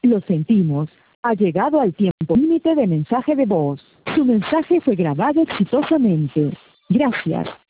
Lo sentimos. Ha llegado al tiempo límite de mensaje de voz. Su mensaje fue grabado exitosamente. Gracias.